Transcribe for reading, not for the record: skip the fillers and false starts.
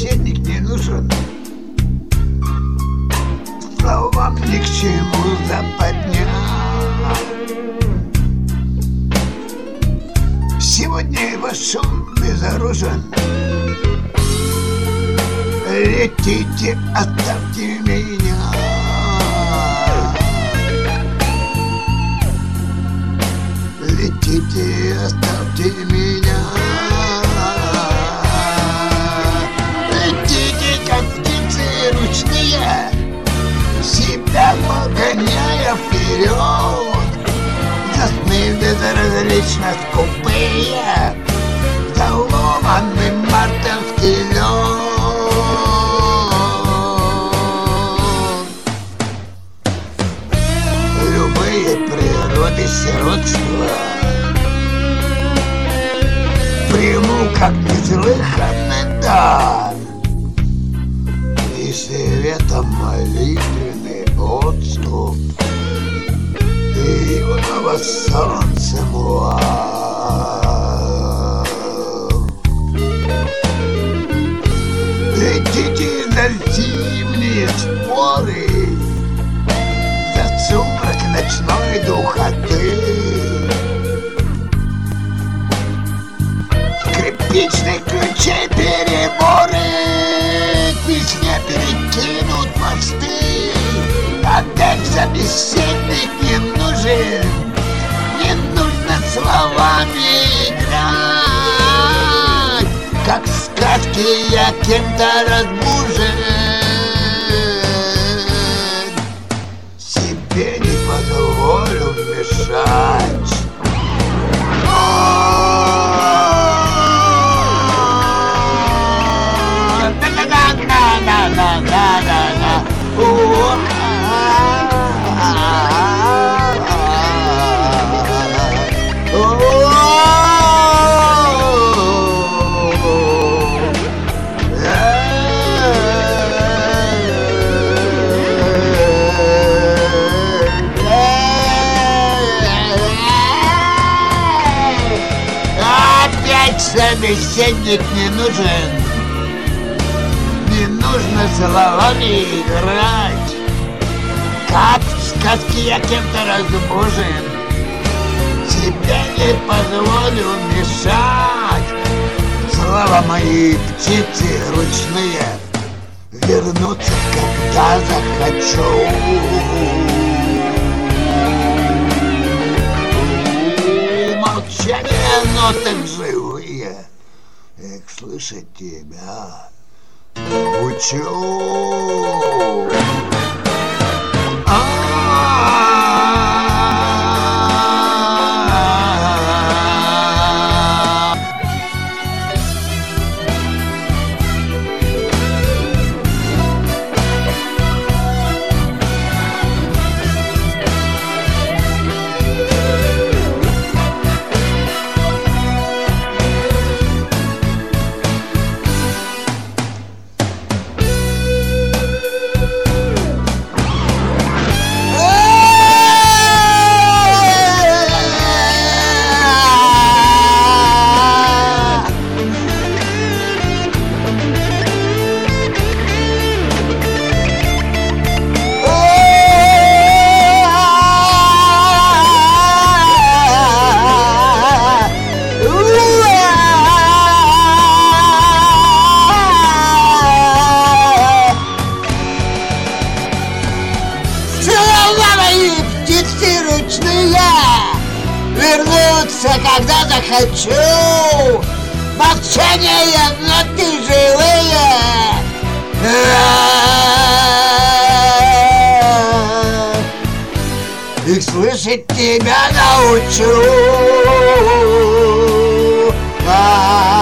собеседник не нужен. Словам ни к чему западня. Сегодня его шум безоружен. Летите, оставьте меня. Летите, оставьте меня. Летите, как птицы ручные, себя погоняя вперед. За сны безразлично скупые, за ломанный мартовский лед. Любые природы сиротства приму как неслыханный дар, и светом молитвенный отступ, и юного солнца муар. Летите за зимние споры, за сумрак ночной духоты. Скрипичных ключей переборы к весне перекинут мосты. Опять собеседник не нужен, не нужно словами играть. Как в сказке я кем-то разбужен, себе не позволю мешать. Собеседник не нужен, не нужно словами играть. Как в сказке я кем-то разбужен, себе не позволю мешать. Слова мои птицы ручные вернутся, когда захочу. Молчание ноток живые, как слышать тебя учу. Вернуться, когда захочу. Молчание, ноты живые, и слышать тебя научу.